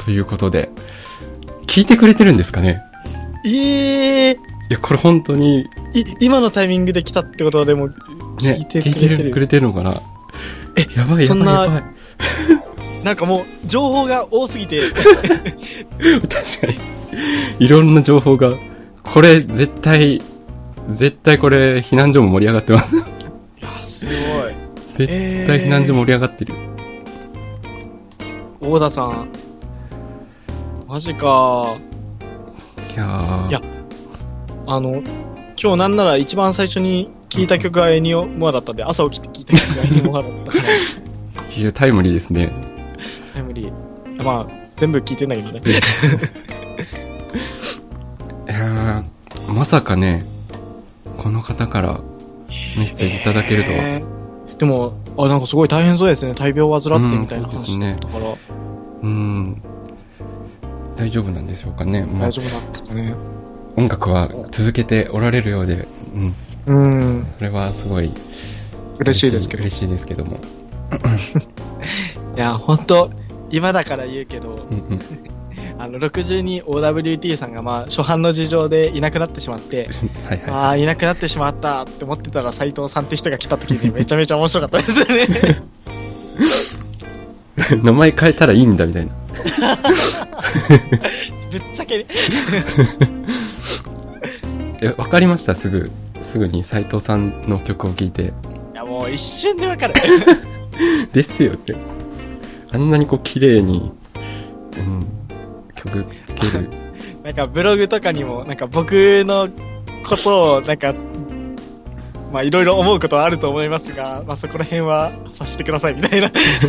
ということで、聞いてくれてるんですかね？いや、これ本当に。 今のタイミングで来たってことはでも、聞いてくれてる。 聞いてくれてるのかな？やばい。 なんかもう、情報が多すぎて。 確かに。いろんな情報が。これ、絶対これ、避難所も盛り上がってます。 いや、すごい。 絶対避難所盛り上がってる。 大田さん。マジか。いや、今日なんなら一番最初に聞いた曲がエニオモアだったんで、朝起きて聞いた曲がエニオモアだったから。 いや、タイムリーですね。 タイムリー。まあ、全部聞いてんだけどね。 いやー、まさかね、この方からメッセージいただけるとは。 でも、なんかすごい大変そうですね。大病を患ってみたいな話だったから。 大丈夫なんでしょうかね。 大丈夫なんですかね。 音楽は続けておられるようで、それはすごい嬉しいですけども。 いや、本当今だから言うけど、62OWT さんが初版の事情でいなくなってしまっていなくなってしまったって思ってたら斉藤さんって人が来た時にめちゃめちゃ面白かったですね。 名前変えたらいいんだみたいな。 ぶっちゃけね。 わかりました。すぐに斉藤さんの曲を聴いて。いや、もう一瞬でわかる。 ですよね。あんなにこう綺麗に、曲つける。 なんかブログとかにもなんか僕のことをなんかいろいろ思うことはあると思いますが、そこら辺はさせてくださいみたいな。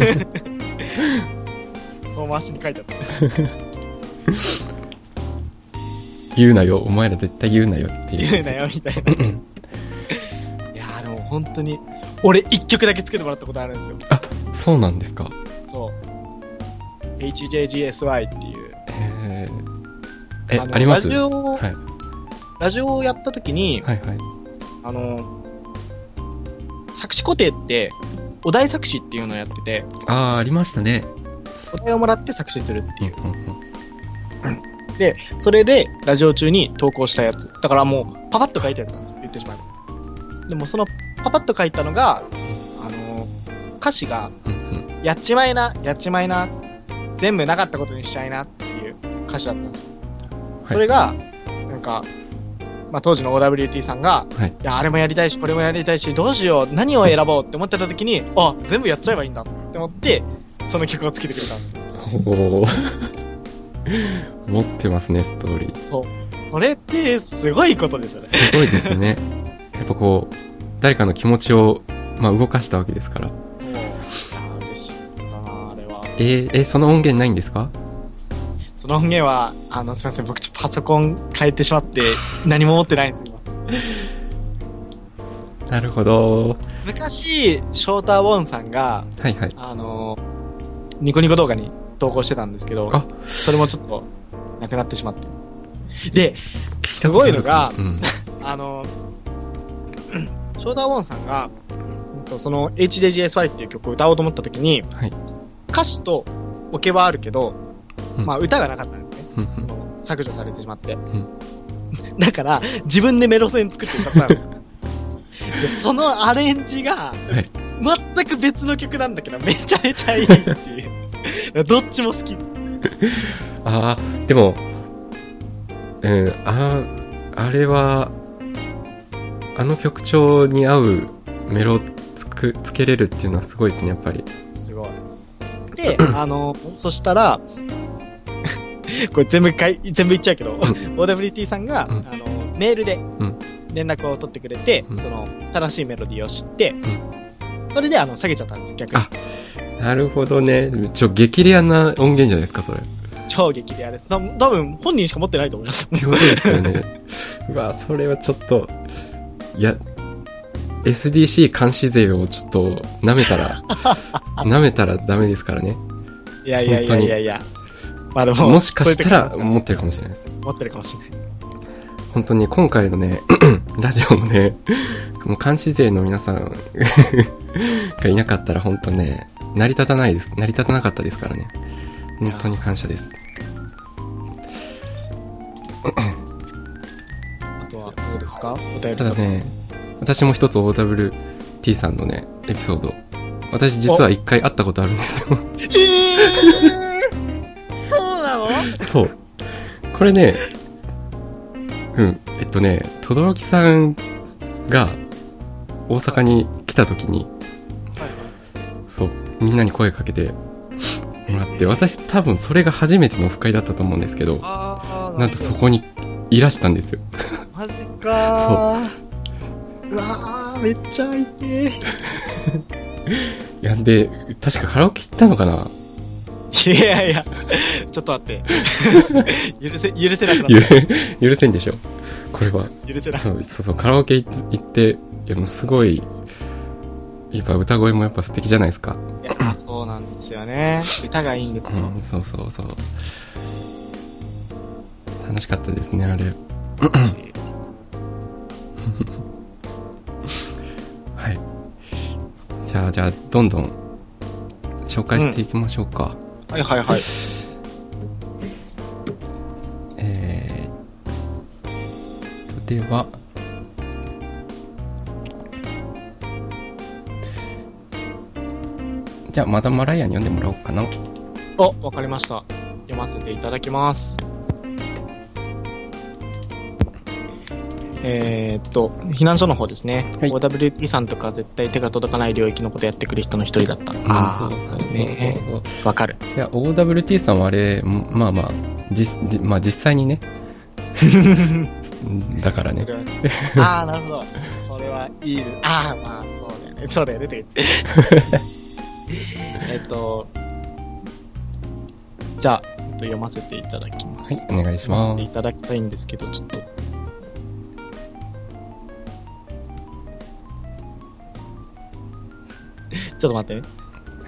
遠回しに書いてあった。 言うなよ、お前ら絶対言うなよっていう。 言うなよみたいな。いやーでも本当に俺一曲だけ作ってもらったことあるんですよ。 あ、そうなんですか。 そう。HJGSY っていう。 あります？ ラジオをやった時に、作詞固定ってお題作詞っていうのをやってて。 ありましたね。 お題をもらって作詞するっていう。で、それでラジオ中に投稿したやつ。だからもうパパッと書いたやつなんですよ、言ってしまえば。でもそのパパッと書いたのが、歌詞が、やっちまいな、全部なかったことにしちゃいなっていう歌詞だったんですよ。それが、なんか、当時の OWT さんが、いや、あれもやりたいし、これもやりたいし、どうしよう、何を選ぼうって思ってた時に、全部やっちゃえばいいんだって思って、その曲をつけてくれたんですよ。 持ってますね、ストーリー。 そう。それってすごいことですよね。 すごいですね。やっぱこう、誰かの気持ちを、動かしたわけですから。 嬉しいんだな、あれは。 その音源ないんですか？ その音源は、すいません、僕パソコン変えてしまって、何も持ってないんです、今。 なるほど。 昔、ショーター・ウォンさんが、ニコニコ動画に投稿してたんですけど、それもちょっと、なくなってしまって。で、すごいのが、ショーター・ウォンさんが、その HJGSY っていう曲を歌おうと思った時に、歌詞とオケはあるけど、歌がなかったんですね。その削除されてしまって。だから、自分でメロ線作って歌ったんですよ。でそのアレンジが、全く別の曲なんだけど、めちゃめちゃいいっていう。どっちも好き。 でも、あれは、あの曲調に合うメロつけれるっていうのはすごいですね、やっぱり。 すごい。で、そしたら、これ全部言っちゃうけど、OWT さんが、メールで連絡を取ってくれて、その、正しいメロディーを知って、それで下げちゃったんです、逆に。 なるほどね。激レアな音源じゃないですか、それ。 超激レアです。多分、本人しか持ってないと思います。 ってことですよね。それはちょっと、SDC 監視税をちょっと舐めたらダメですからね。 いや。でも、 もしかしたら持ってるかもしれないです。 持ってるかもしれない。 本当に今回のね、ラジオもね、もう監視税の皆さんがいなかったら本当ね、成り立たなかったですからね。本当に感謝です。 あとはどうですか？お便りただね、私も一つ OWT さんのね、エピソード。私実は一回会ったことあるんですよ。 そうなの？ そう。これね、とどろきさんが大阪に来た時に、そう、みんなに声かけてもらって、私多分それが初めてのオフ会だったと思うんですけど、なんとそこにいらしたんですよ。 マジかー。うわー、めっちゃいていや、で、確かカラオケ行ったのかな？ いやいや、ちょっと待って。許せなくなった。 許せんでしょ。これは。 許せなくなった。 そう、カラオケ行って、いや、もうすごい、やっぱ歌声もやっぱ素敵じゃないですか。 いや、そうなんですよね。歌がいいんですよ。 そう。楽しかったですね、あれ。はい。じゃあ、どんどん紹介していきましょうか。 はい。 では、じゃあ、マダムマライアに読んでもらおうかな。 わかりました。読ませていただきます。避難所の方ですね。はい、OWT さんとか絶対手が届かない領域のことやってくる人の一人だった。そうね。わかる。 いや、OWT さんはあれ、まあ、実際にね。だからね。 なるほど。これはいい。まあ、そうだよね。って言って。じゃあ、読ませていただきます。 はい、お願いします。 読ませていただきたいんですけど、ちょっと。ちょっと待ってね。 はい。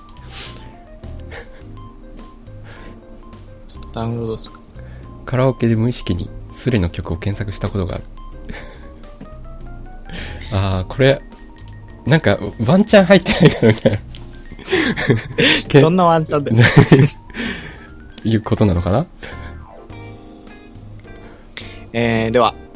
ちょっとダウンロードですか。 カラオケで無意識にスレの曲を検索したことがある。これ、なんか、ワンチャン入ってないからみたいな。 どんなワンチャンだよ。 いうことなのかな？ では、はい、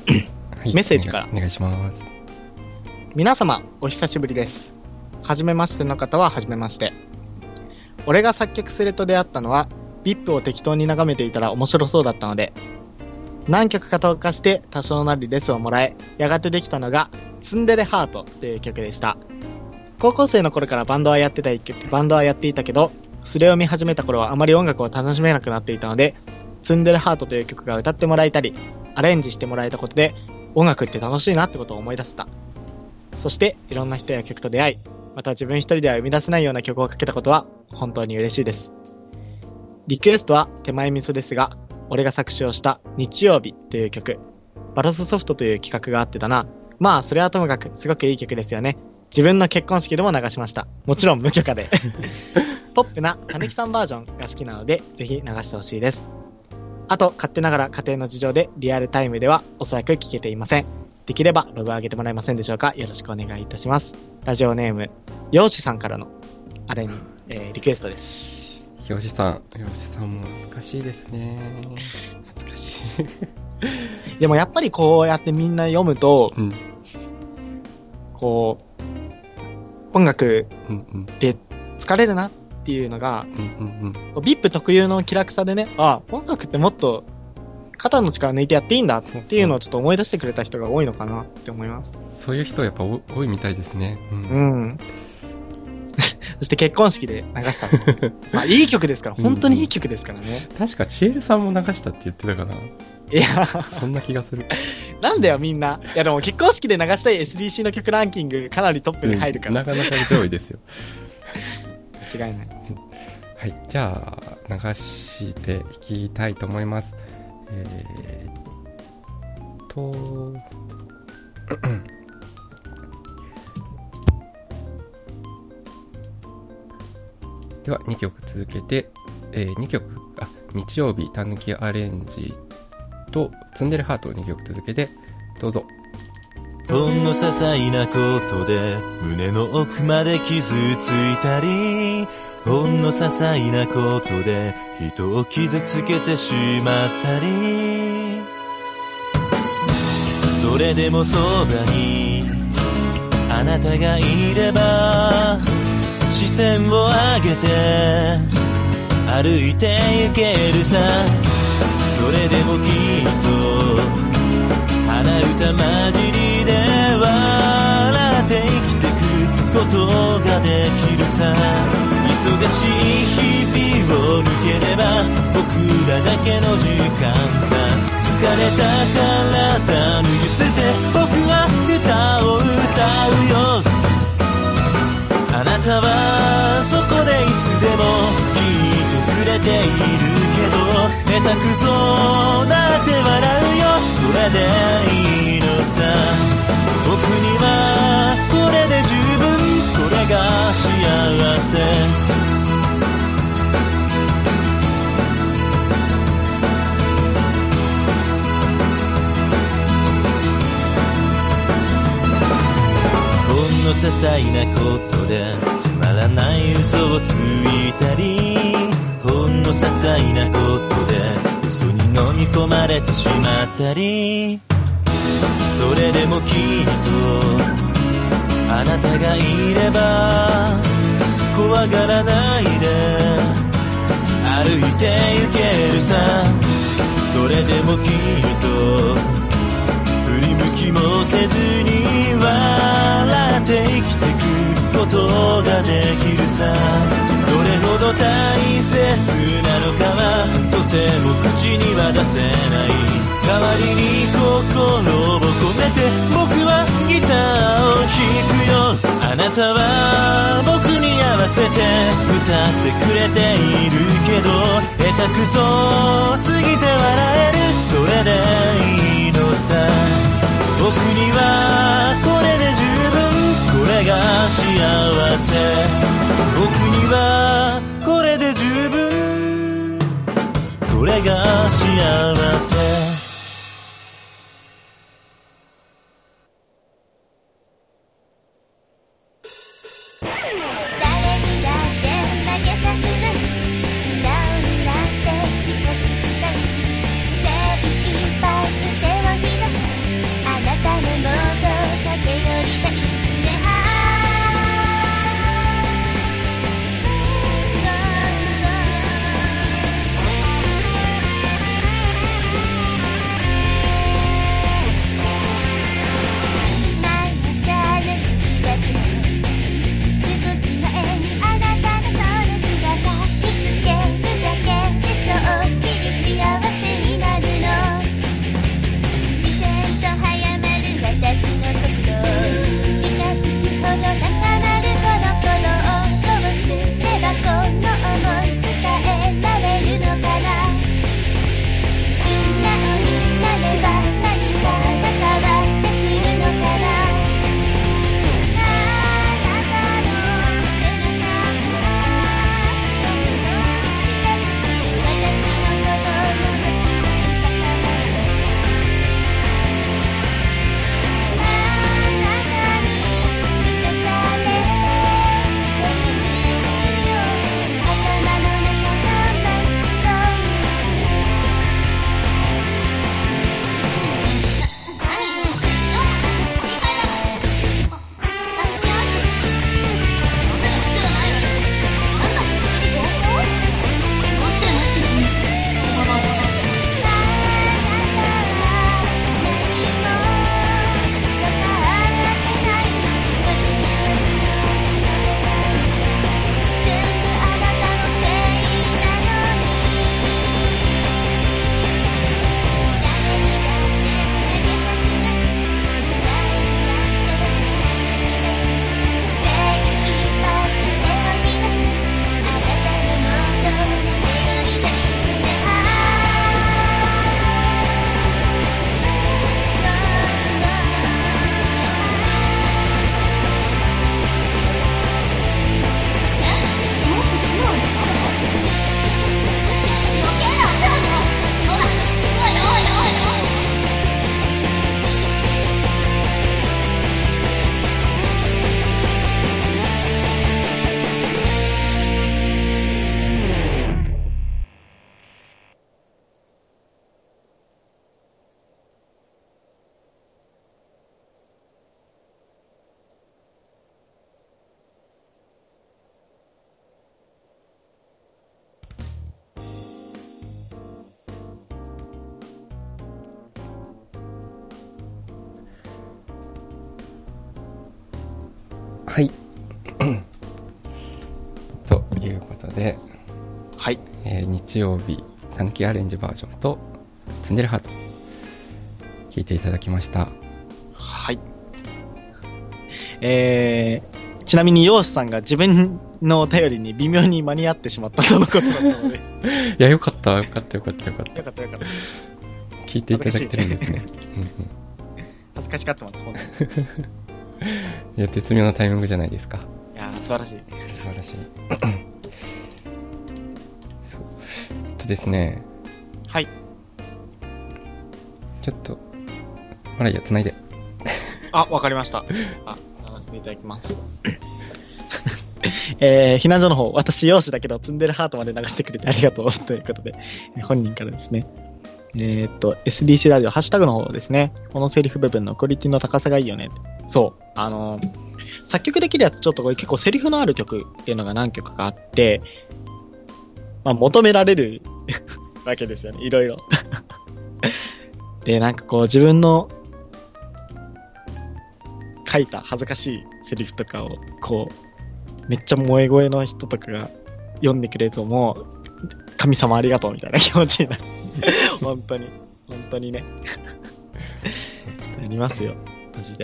メッセージから。 お願いします。 皆様、お久しぶりです。はじめましての方ははじめまして。俺が作曲スレと出会ったのは、VIP を適当に眺めていたら面白そうだったので、何曲か投下して多少なりレスをもらえ、やがてできたのが、ツンデレハートという曲でした。高校生の頃からバンドはやっていたけど、スレを見始めた頃はあまり音楽を楽しめなくなっていたので、ツンデレハートという曲が歌ってもらえたり、アレンジしてもらえたことで、音楽って楽しいなってことを思い出せた。そして、いろんな人や曲と出会い、また自分一人では生み出せないような曲をかけたことは本当に嬉しいです。リクエストは手前味噌ですが、俺が作詞をした日曜日という曲、バロスソフトという企画があってだな。まあそれはともかくすごくいい曲ですよね。自分の結婚式でも流しました。もちろん無許可で。ポップなたぬきさんバージョンが好きなので、ぜひ流してほしいです。あと、勝手ながら家庭の事情でリアルタイムではおそらく聞けていません。できればログ上げてもらえませんでしょうか。よろしくお願いいたします。ラジオネーム、ようしさんからのリクエストです。 ようしさんも懐かしいですね。 懐かしい。でもやっぱりこうやってみんな読むと、こう、音楽で疲れるなっていうのが、VIP 特有の気楽さでね、音楽ってもっと肩の力抜いてやっていいんだっていうのをちょっと思い出してくれた人が多いのかなって思います。 そういう人やっぱ多いみたいですね。 そして結婚式で流した。いい曲ですから、本当にいい曲ですからね。 確かチエルさんも流したって言ってたかな。 いや、 そんな気がする。 なんだよみんな。いやでも結婚式で流したい SDC の曲ランキングかなりトップに入るから。 なかなか上位ですよ。 間違いない。 はい、じゃあ流していきたいと思います。では2曲続けて、日曜日たぬきアレンジとツンデレハートを2曲続けてどうぞ。 ほんの些細なことで胸の奥まで傷ついたり、ほんの些細なことで人を傷つけてしまったり、 それでもそばにあなたがいれば視線を上げて歩いて行けるさ。それでもきっと鼻歌混じりで笑って生きてくことができるさ。忙しい日々を抜ければ僕らだけの時間さ。疲れた体脱ぎ捨てて僕は歌を歌うよ。あなたはそこでいつでも聞いてくれているけど、下手くそなって笑うよ。それでいいのさ。僕にはこれで十分、これが幸せ。些細なことでつまらない嘘をついたり、ほんの些細なことで嘘に飲み込まれてしまったり、それでもきっとあなたがいれば怖がらないで歩いて行けるさ。それでもきっと振り向きもせずに笑って生きてくことができるさ。どれほど大切なのかはとても口には出せない。代わりに心を込めて僕はギターを弾くよ。あなたは僕に合わせて歌ってくれているけど、下手くそすぎて笑える。それでいいのさ。僕にはこれで十分、これが幸せ。僕にはこれで十分、これが幸せ。 はい。ということで、 はい。 日曜日、たぬきアレンジバージョンと、ツンデレハート、聞いていただきました。 はい。ちなみに、ヨウスさんが自分のお便りに微妙に間に合ってしまったとのことだったので。 いや、よかった、よかった、よかった、よかった。 よかった、よかった。 聞いていただけてるんですね。 恥ずかしがってます、本当に。 いや、絶妙なタイミングじゃないですか。 いやー、素晴らしい。 素晴らしい。そうとですね。 はい。 ちょっと、あら、いや、繋いで。 あ、わかりました。繋がせていただきます。避難所の方、私、容姿だけど、積んでるハートまで流してくれてありがとうということで、本人からですね。SDC ラジオ、ハッシュタグの方ですね。このセリフ部分のクオリティの高さがいいよね。そう。作曲できるやつ、ちょっとこれ結構セリフのある曲っていうのが何曲かあって、まあ、求められるわけですよね。いろいろ。で、なんかこう、自分の書いた恥ずかしいセリフとかを、こう、めっちゃ萌え声の人とかが読んでくれるともう、神様ありがとうみたいな気持ちになる。本当に。本当にね。なりますよ。マジで。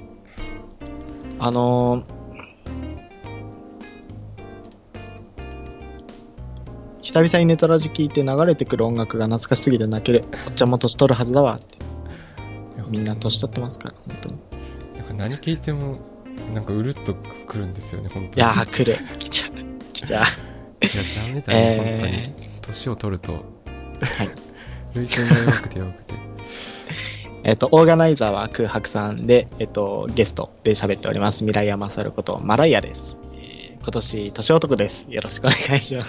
久々にネタラジ聞いて流れてくる音楽が懐かしすぎて泣ける。おっちゃんも年取るはずだわって。みんな年取ってますから、本当に。 なんか何聞いても、なんかうるっとくるんですよね、本当に。 いやー、来る。来ちゃう。来ちゃう。 いや、ダメだね、本当に。年を取ると、はい。類線が弱くて弱くて。 オーガナイザーは空白さんで、ゲストで喋っております。未来山猿ことマライアです。今年、年男です。よろしくお願いします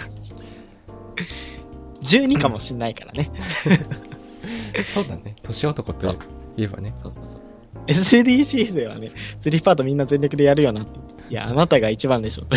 。12かもしんないからね。 そうだね。年男と言えばね。 そうそうそう。SDC ではね、3パートみんな全力でやるよなって。いや、あなたが一番でしょ。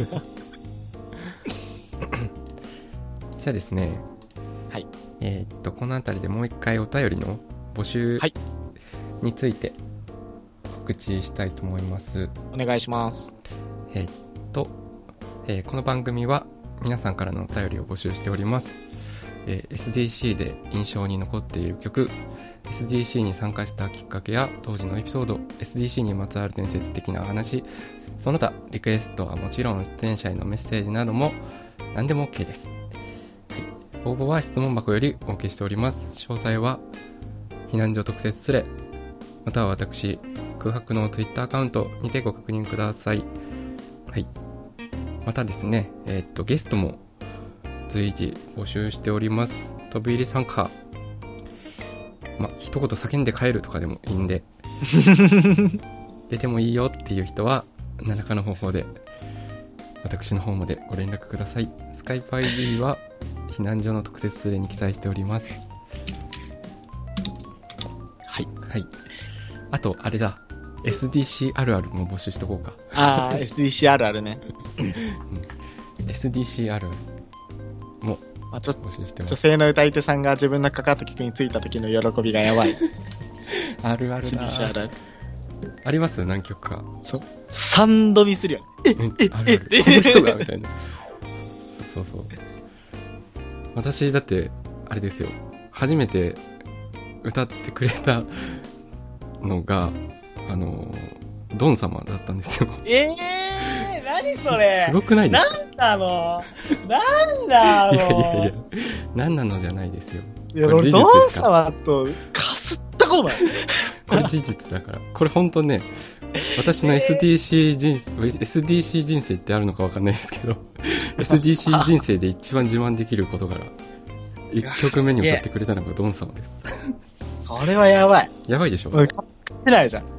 じゃあですね。 はい。 このあたりでもう一回お便りの募集について告知したいと思います。 お願いします。 この番組は皆さんからのお便りを募集しております。SDC で印象に残っている曲、SDC に参加したきっかけや当時のエピソード、SDC にまつわる伝説的な話、その他リクエストはもちろん出演者へのメッセージなども何でも OK です。応募は質問箱よりお受けしております。詳細は避難所特設スレまたは私空白の Twitter アカウントにてご確認ください。はい。またですね、ゲストも随時募集しております。飛び入り参加、一言叫んで帰るとかでもいいんで出てもいいよっていう人は何らかの方法で私の方までご連絡ください。スカイプ ID は避難所の特設スレに記載しております。 はい。 はい。あと、あれだ。SDC あるあるも募集しとこうか。 ああ、SDC あるあるね。 SDC あるあるもちょっと募集してます。 女性の歌い手さんが自分のかかった曲についた時の喜びがやばい。 あるあるだ。 SDC あるある。 あります何曲か。 そう。3度見するよ。 あるある。この人がみたいな。そうそう。私だってあれですよ。初めて歌ってくれたのがドン様だったんですよ。 何それ。 すごくないですか。 なんだいや何なのじゃないですよ。 いや、俺ドン様とかすったことない。 これ事実だから。これ本当ね、私の SDC 人生ってあるのかわかんないですけど、SDC 人生で一番自慢できることから1曲目に歌ってくれたのがドン様です。 これはやばい。 やばいでしょ。 俺勝ってないじゃん。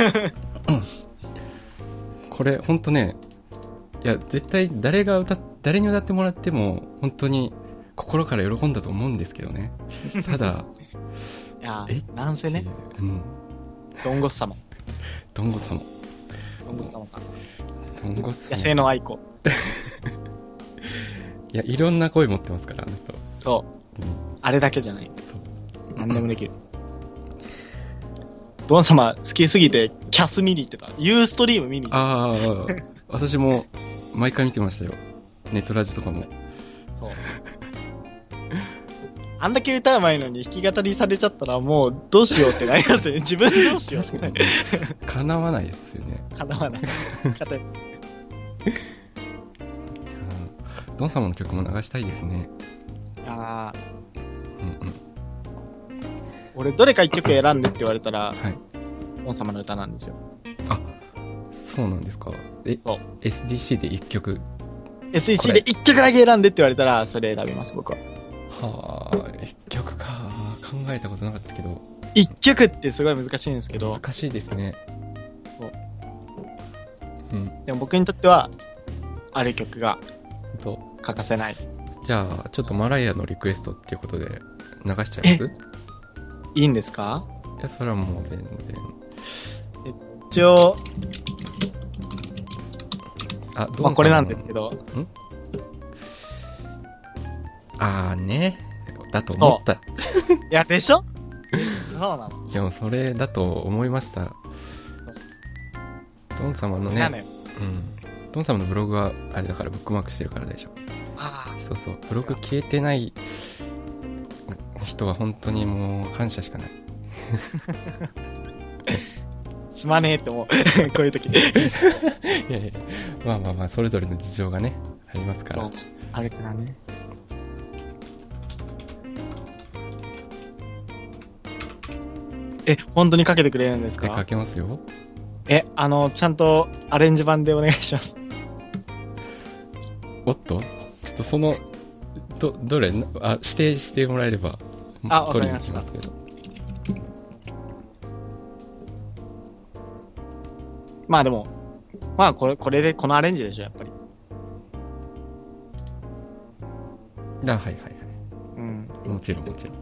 これ本当ね、いや絶対誰に歌ってもらっても本当に心から喜んだと思うんですけどね。ただいやなんせね、ドンゴス様ドンゴス様さん、 ドンゴス様、 野生の愛子。 いや、いろんな声持ってますからあの人。 そう、あれだけじゃない。そう、何でもできる。 ドン様好きすぎて、キャス見に行ってた。ユーストリーム見に行ってた。 ああ、私も毎回見てましたよ。ネットラジとかも。 そう。あんだけ歌うまいのに弾き語りされちゃったらもうどうしようってなりますよね。自分でどうしようって。 確かに。叶わないですよね。 叶わない。 ドン様の曲も流したいですね。 ああ。 うんうん。 俺どれか一曲選んでって言われたら、 はい。 ドン様の歌なんですよ。 あ、そうなんですか。 そう。 SDC で一曲。 SEC で一曲だけ選んでって言われたら、それ選びます、僕は。 はあ、一曲か。考えたことなかったけど。 一曲ってすごい難しいんですけど。 難しいですね。 そう。 うん。 でも僕にとっては、ある曲がと欠かせない。 じゃあ、ちょっとマライアのリクエストっていうことで流しちゃいます？ いいんですか？ いや、それはもう全然。 一応、 あ、 まあこれなんですけど。 あーね。だと思った。 いや、でしょ？そうなの。 いや、もうそれだと思いました。ドン様のね、うん。ドン様のブログは、あれだからブックマークしてるからでしょ。 ああ。 そうそう。ブログ消えてない人は本当にもう感謝しかない。 すまねえって思う。こういう時。 いやいや、まあまあまあ、それぞれの事情がね、ありますから。 あるからね。本当にかけてくれるんですか？ かけますよ。 ちゃんとアレンジ版でお願いします。 おっと？ちょっとその、どれ、指定してもらえれば、取りに行きますけど。 まあでも、まあこれでこのアレンジでしょ、やっぱり。 はいはいはい。 うん。 もちろんもちろん。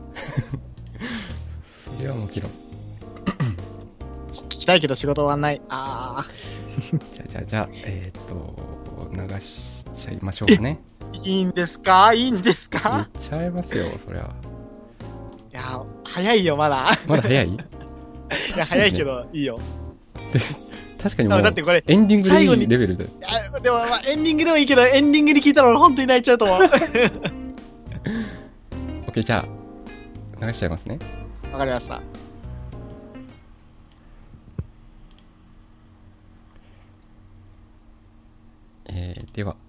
それはもちろん。 聞きたいけど仕事終わんない。ああ。 じゃあ、流しちゃいましょうかね。 いいんですか？いいんですか？ 言っちゃいますよ、そりゃ。 いや、早いよ、まだ。 まだ早い？いや、早いけど、いいよ。 で、確かにもう、 だってこれ、 エンディングでいいレベルで。 いや、でもまあ、エンディングでもいいけど、エンディングに聞いたら俺本当に泣いちゃうと思う。 OK、じゃあ、流しちゃいますね。 わかりました。 では、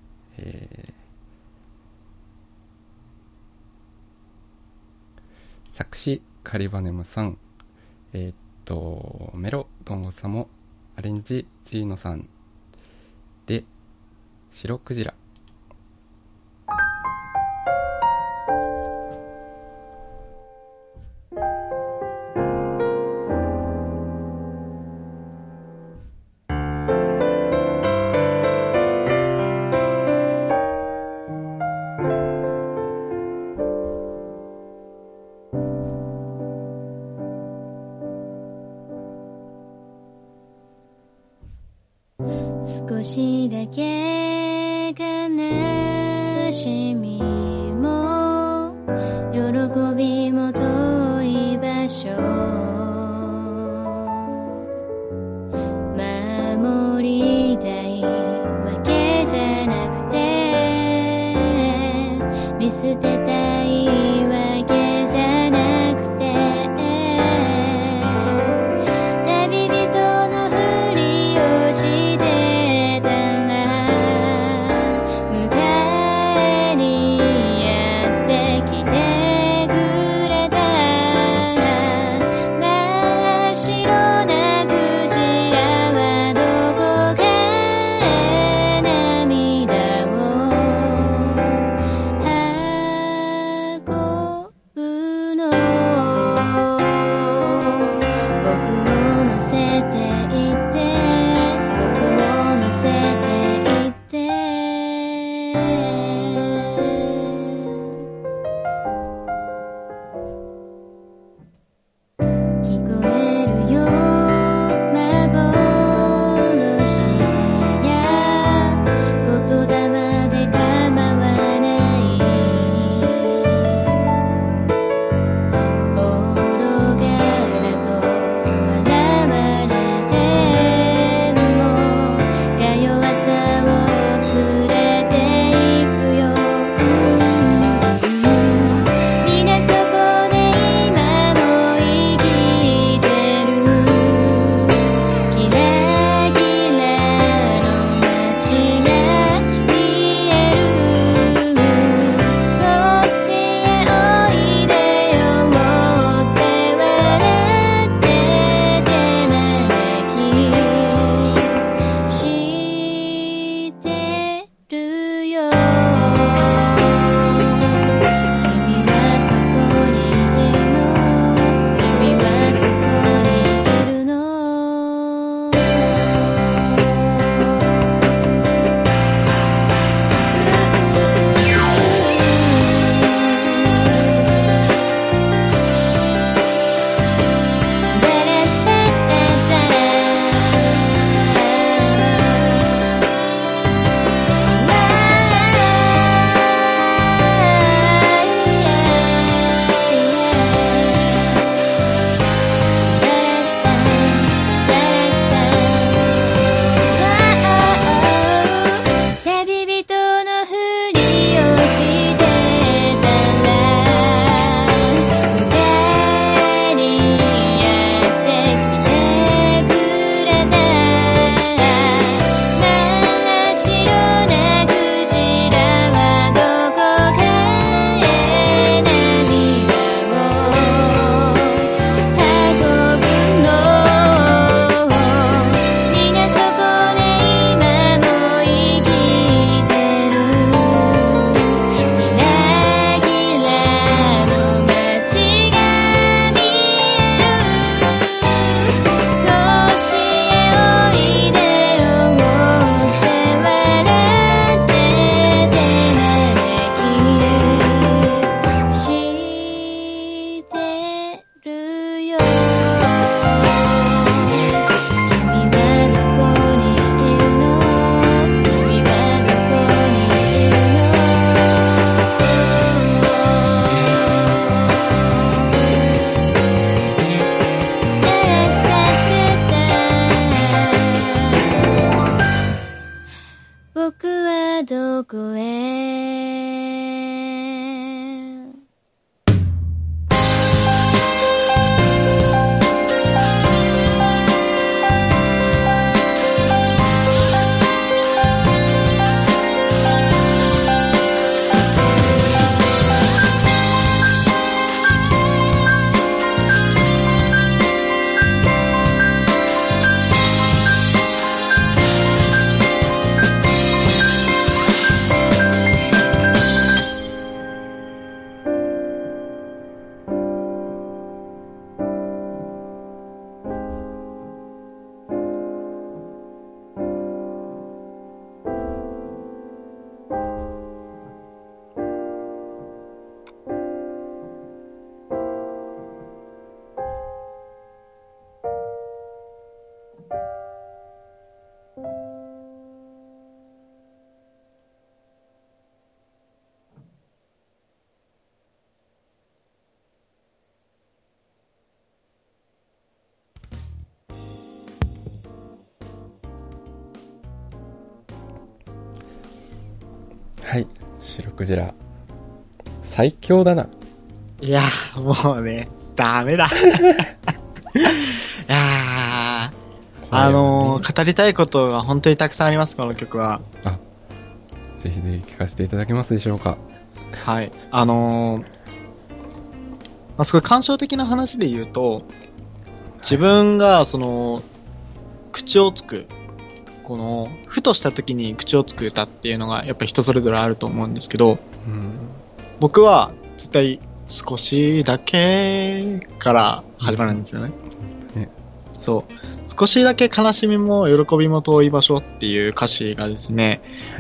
作詞カリバネムさん、メロドンゴサモアレンジジーノさんで白クジラ。 少しだけ悲しみも喜びも遠い場所守りたいわけじゃなくて見捨てたいわけじゃなくて旅人のふりをしてたら迎えにやってきてくれた真っ白なクジラはどこかへ涙を運はい。白クジラ。最強だな。 いやー、もうね、ダメだ。いやー、語りたいことが本当にたくさんあります、この曲は。 あ、ぜひぜひ聞かせていただけますでしょうか。 はい。すごい感傷的な話で言うと、自分が、口をつく、ふとした時に口をつく歌っていうのが、やっぱり人それぞれあると思うんですけど、僕は、絶対、少しだけから始まるんですよね。そう。少しだけ悲しみも喜びも遠い場所っていう歌詞がですね、